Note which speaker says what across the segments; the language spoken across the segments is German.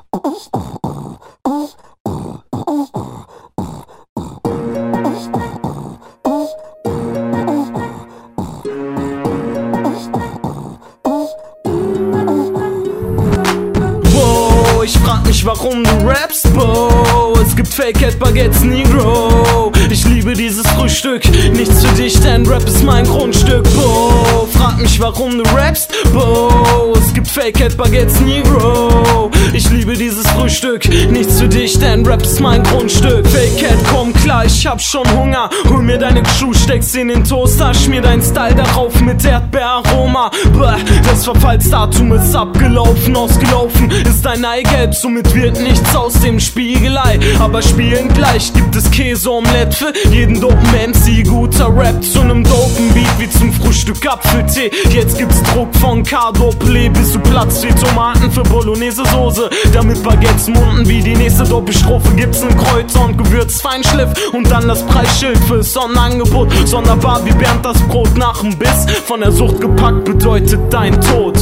Speaker 1: Ich frag mich, warum du rappst, Bo. Es gibt Fake Baguettes, Negro. Ich liebe dieses Frühstück, nichts für dich, denn Rap ist mein Grundstück, Bo. Frag mich, warum du rappst, Bo. Es gibt Fake Baguettes, Negro. Ich liebe dieses Frühstück, nichts für dich, denn Rap ist mein Grundstück. Fake komm klar, ich hab schon Hunger. Hol mir deine Schuhe, steck's in den Toaster, schmier deinen Style darauf mit Erdbeeraroma. Das Verfallsdatum ist abgelaufen, ausgelaufen ist dein Eigelb, somit wird nichts aus dem Spiegelei. Aber spielen gleich gibt es Käseomelette für jeden dopen MC. Guter Rap zu nem dopen Beat wie zum Frühstück Apfeltee. Jetzt gibt's Druck von K-Doppel-E, bis du platzt wie Tomaten für Bolognese-Soße. Damit Baguettes munden wie die nächste Doppelstrophe. Gibt's nen Kräuter- und Gewürzfeinschliff und dann das Preisschild fürs Sonderangebot. Sonderbar wie Bernd das Brot nach dem Biss. Von der Sucht gepackt bedeutet dein Tod.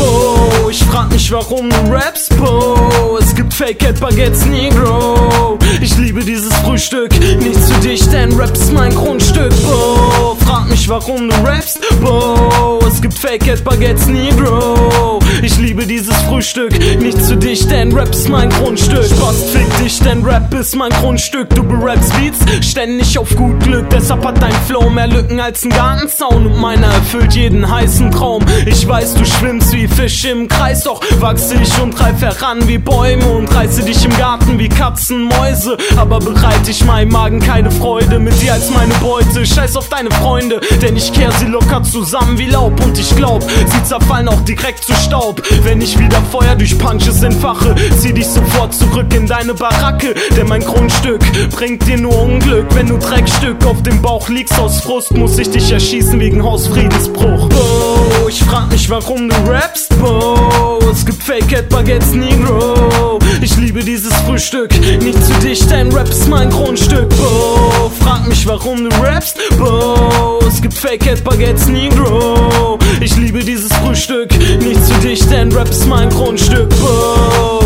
Speaker 1: Bo, ich frag mich, warum du rappst, Bo. Es gibt Fake Baguettes, Negro. Ich liebe dieses Frühstück, nichts für dich, denn Rap ist mein Grundstück, Bo. Frag mich, warum du rappst, Bo. Es gibt Fake Baguettes, Negro. Ich liebe dieses Frühstück, nichts für dich, denn Rap ist mein Grundstück. Spaß, fick dich, denn Rap ist mein Grundstück. Du berappst Beats, ständig auf gut Glück. Deshalb hat dein Flow mehr Lücken als ein Gartenzaun und meiner erfüllt jeden heißen Traum. Ich weiß, du schwimmst wie Fisch im Kreis, doch wachse ich und reif heran wie Bäume und reiße dich im Garten wie Katzen, Mäuse. Aber bereite ich meinem Magen keine Freude mit dir als meine Beute. Scheiß auf deine Freunde, denn ich kehr sie locker zusammen wie Laub. Und ich glaub, sie zerfallen auch direkt zu Staub. Wenn ich wieder Feuer durch Punches entfache, zieh dich sofort zurück in deine Baracke. Denn mein Grundstück bringt dir nur Unglück. Wenn du Dreckstück auf dem Bauch liegst aus Frust, muss ich dich erschießen wegen Hausfriedensbruch. Bo, ich frag mich, warum du rappst, Bo. Es gibt Fake Baguettes, Negro. Ich liebe dieses Frühstück, nichts für dich, denn Rap ist mein Grundstück, Bo. Frag mich, warum du rappst, Bo. Es gibt Fake Baguettes, Negro. Ich liebe dieses Frühstück, nichts für dich, denn Rap ist mein Grundstück, Bo.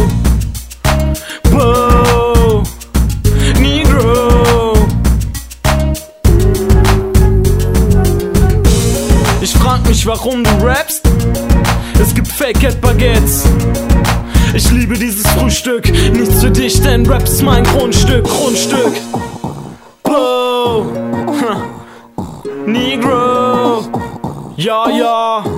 Speaker 1: Bo, Negro. Ich frag mich, warum du rappst. Es gibt Fake Baguettes. Ich liebe dieses Frühstück, nichts für dich, denn Rap ist mein Grundstück, Grundstück. Bo, Negro. Ja, ja.